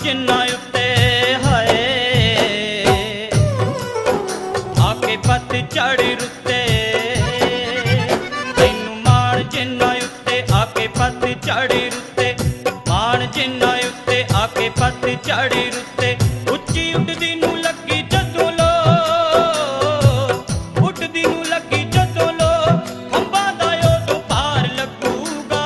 जिन्ना उत्ते हाय आके पत चढ़ रुते तैनू मान जिन्ना उत्ते आके पत चढ़ रुते मान जिन्ना उत्ते आके पत चढ़ रुते उच्ची उड़दी नू लगी जदों लो उड़दी नू लगी जदों लो खंबा दा उदों पार लगूगा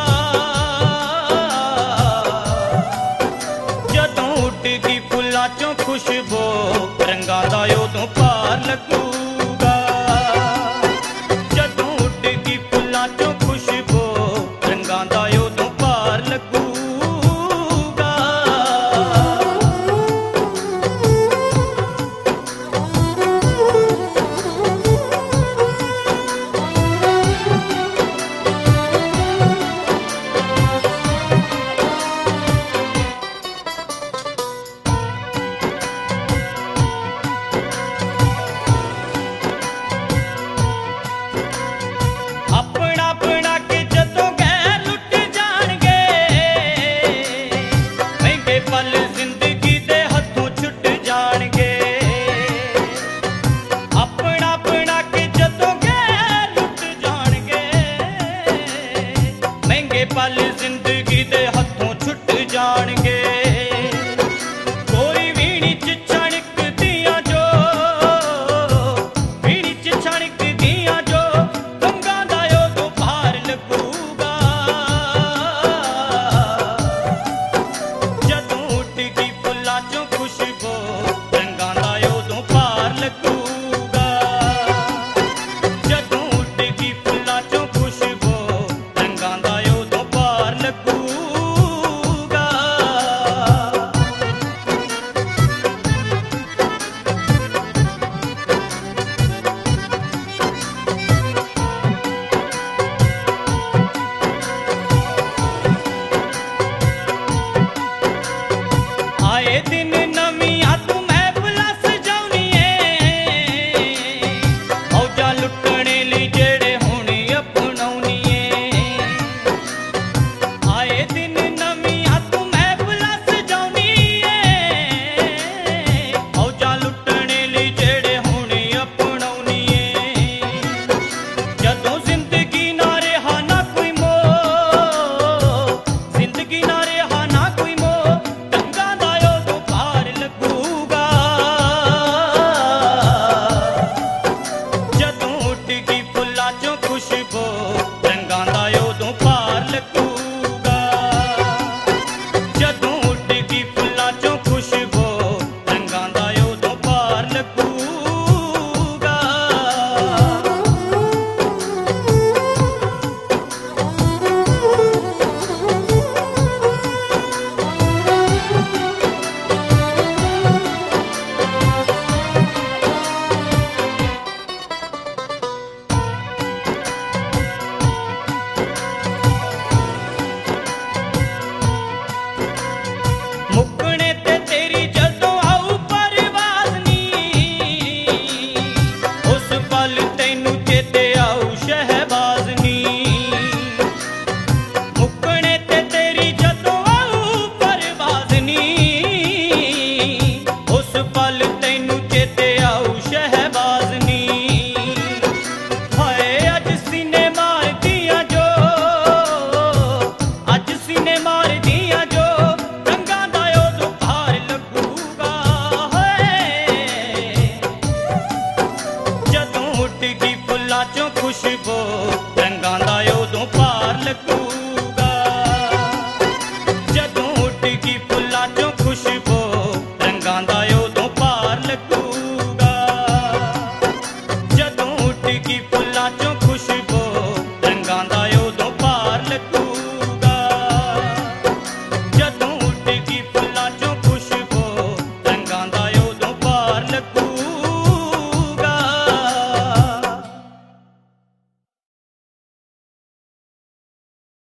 जदों उड़ गई फुल्लां चों खुशबू रंगां दा उदों पार लगूगा जदों उड़ गई फुल्लां चों खुशबू रंगां दा उदों पार लगूगा। अपना अपना के जदों गैर लुट जाणगे महंगे पल जिंदगी दे हथों छुट जाणगे अपना अपना के जदों गैर लुट जाणगे महंगे पल जिंदगी दे हथों छुट जाणगे